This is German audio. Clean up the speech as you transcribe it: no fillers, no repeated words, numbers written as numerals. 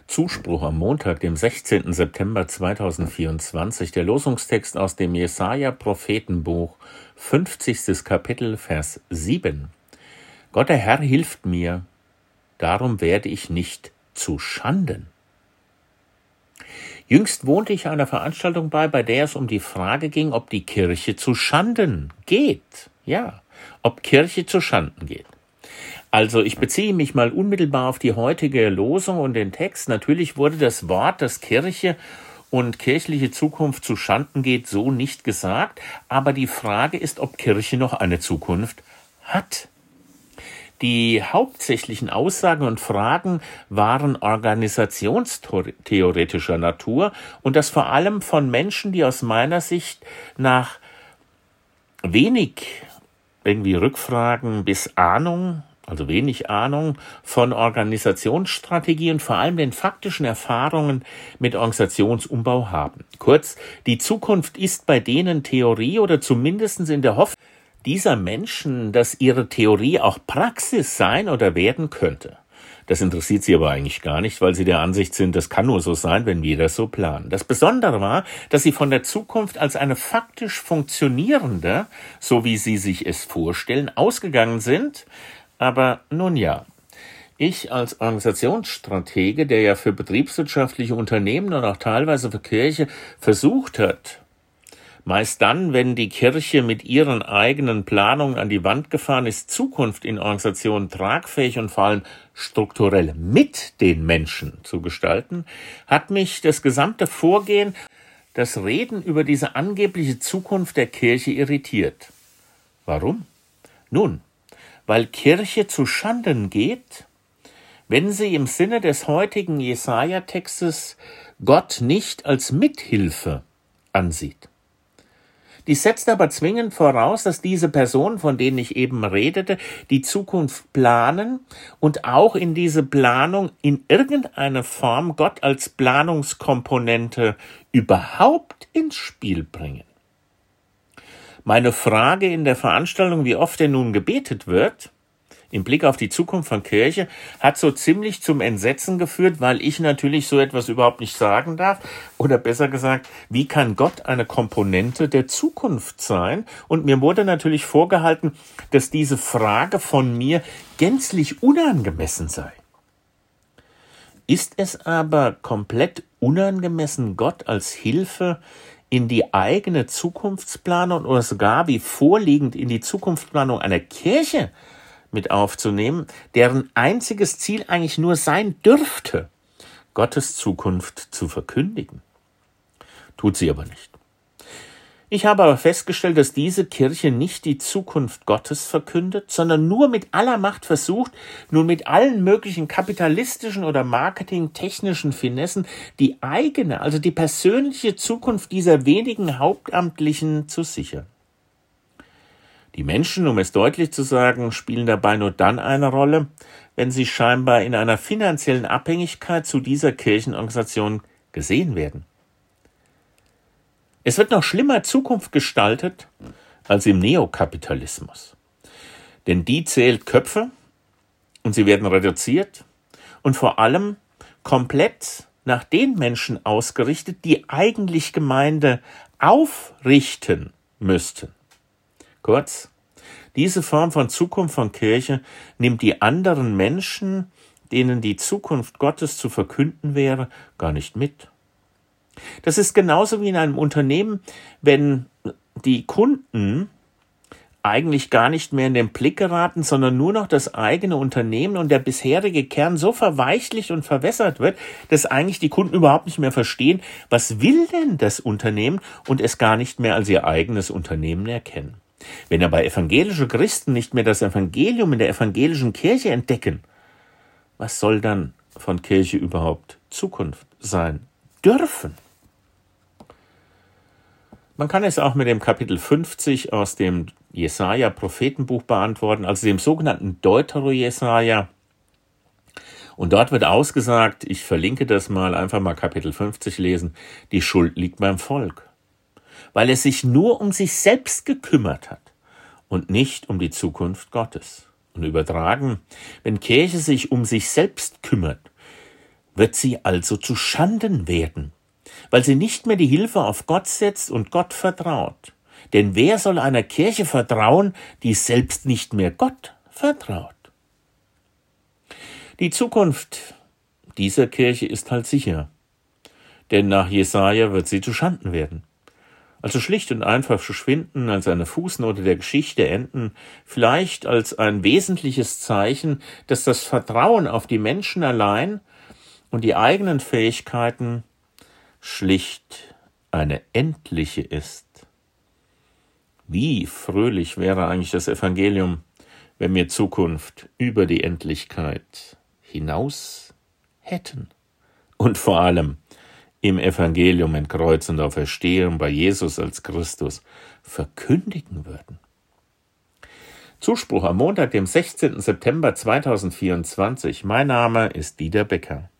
Zuspruch am Montag, dem 16. September 2024, der Losungstext aus dem Jesaja-Prophetenbuch, 50. Kapitel, Vers 7. Gott, der Herr, hilft mir, darum werde ich nicht zu Schanden. Jüngst wohnte ich einer Veranstaltung bei der es um die Frage ging, ob die Kirche zu Schanden geht. Ja, ob Kirche zu Schanden geht. Also ich beziehe mich mal unmittelbar auf die heutige Losung und den Text. Natürlich wurde das Wort, dass Kirche und kirchliche Zukunft zu Schanden geht, so nicht gesagt. Aber die Frage ist, ob Kirche noch eine Zukunft hat. Die hauptsächlichen Aussagen und Fragen waren organisationstheoretischer Natur und das vor allem von Menschen, die aus meiner Sicht nach wenig irgendwie Rückfragen bis Ahnung, also wenig Ahnung von Organisationsstrategie und vor allem den faktischen Erfahrungen mit Organisationsumbau haben. Kurz, die Zukunft ist bei denen Theorie oder zumindest in der Hoffnung dieser Menschen, dass ihre Theorie auch Praxis sein oder werden könnte. Das interessiert sie aber eigentlich gar nicht, weil sie der Ansicht sind, das kann nur so sein, wenn wir das so planen. Das Besondere war, dass sie von der Zukunft als eine faktisch funktionierende, so wie sie sich es vorstellen, ausgegangen sind. Aber nun ja, ich als Organisationsstratege, der ja für betriebswirtschaftliche Unternehmen und auch teilweise für Kirche versucht hat, meist dann, wenn die Kirche mit ihren eigenen Planungen an die Wand gefahren ist, Zukunft in Organisationen tragfähig und vor allem strukturell mit den Menschen zu gestalten, hat mich das gesamte Vorgehen, das Reden über diese angebliche Zukunft der Kirche irritiert. Warum? Nun, weil Kirche zu Schanden geht, wenn sie im Sinne des heutigen Jesaja-Textes Gott nicht als Mithilfe ansieht. Dies setzt aber zwingend voraus, dass diese Personen, von denen ich eben redete, die Zukunft planen und auch in diese Planung in irgendeiner Form Gott als Planungskomponente überhaupt ins Spiel bringen. Meine Frage in der Veranstaltung, wie oft denn nun gebetet wird, im Blick auf die Zukunft von Kirche, hat so ziemlich zum Entsetzen geführt, weil ich natürlich so etwas überhaupt nicht sagen darf. Oder besser gesagt, wie kann Gott eine Komponente der Zukunft sein? Und mir wurde natürlich vorgehalten, dass diese Frage von mir gänzlich unangemessen sei. Ist es aber komplett unangemessen, Gott als Hilfe in die eigene Zukunftsplanung oder sogar wie vorliegend in die Zukunftsplanung einer Kirche mit aufzunehmen, deren einziges Ziel eigentlich nur sein dürfte, Gottes Zukunft zu verkündigen? Tut sie aber nicht. Ich habe aber festgestellt, dass diese Kirche nicht die Zukunft Gottes verkündet, sondern nur mit aller Macht versucht, nun mit allen möglichen kapitalistischen oder marketingtechnischen Finessen die eigene, also die persönliche Zukunft dieser wenigen Hauptamtlichen zu sichern. Die Menschen, um es deutlich zu sagen, spielen dabei nur dann eine Rolle, wenn sie scheinbar in einer finanziellen Abhängigkeit zu dieser Kirchenorganisation gesehen werden. Es wird noch schlimmer Zukunft gestaltet als im Neokapitalismus. Denn die zählt Köpfe und sie werden reduziert und vor allem komplett nach den Menschen ausgerichtet, die eigentlich Gemeinde aufrichten müssten. Kurz, diese Form von Zukunft von Kirche nimmt die anderen Menschen, denen die Zukunft Gottes zu verkünden wäre, gar nicht mit. Das ist genauso wie in einem Unternehmen, wenn die Kunden eigentlich gar nicht mehr in den Blick geraten, sondern nur noch das eigene Unternehmen und der bisherige Kern so verweichlicht und verwässert wird, dass eigentlich die Kunden überhaupt nicht mehr verstehen, was will denn das Unternehmen und es gar nicht mehr als ihr eigenes Unternehmen erkennen. Wenn aber evangelische Christen nicht mehr das Evangelium in der evangelischen Kirche entdecken, was soll dann von Kirche überhaupt Zukunft sein dürfen? Man kann es auch mit dem Kapitel 50 aus dem Jesaja-Prophetenbuch beantworten, also dem sogenannten Deutero-Jesaja. Und dort wird ausgesagt, ich verlinke das mal, einfach mal Kapitel 50 lesen, die Schuld liegt beim Volk, weil es sich nur um sich selbst gekümmert hat und nicht um die Zukunft Gottes. Und übertragen, wenn Kirche sich um sich selbst kümmert, wird sie also zu Schanden werden, weil sie nicht mehr die Hilfe auf Gott setzt und Gott vertraut. Denn wer soll einer Kirche vertrauen, die selbst nicht mehr Gott vertraut? Die Zukunft dieser Kirche ist halt sicher, denn nach Jesaja wird sie zu Schanden werden. Also schlicht und einfach verschwinden, als eine Fußnote der Geschichte enden, vielleicht als ein wesentliches Zeichen, dass das Vertrauen auf die Menschen allein und die eigenen Fähigkeiten schlicht eine endliche ist. Wie fröhlich wäre eigentlich das Evangelium, wenn wir Zukunft über die Endlichkeit hinaus hätten und vor allem im Evangelium in Kreuz und Auferstehung bei Jesus als Christus verkündigen würden. Zuspruch am Montag, dem 16. September 2024. Mein Name ist Dieter Becker.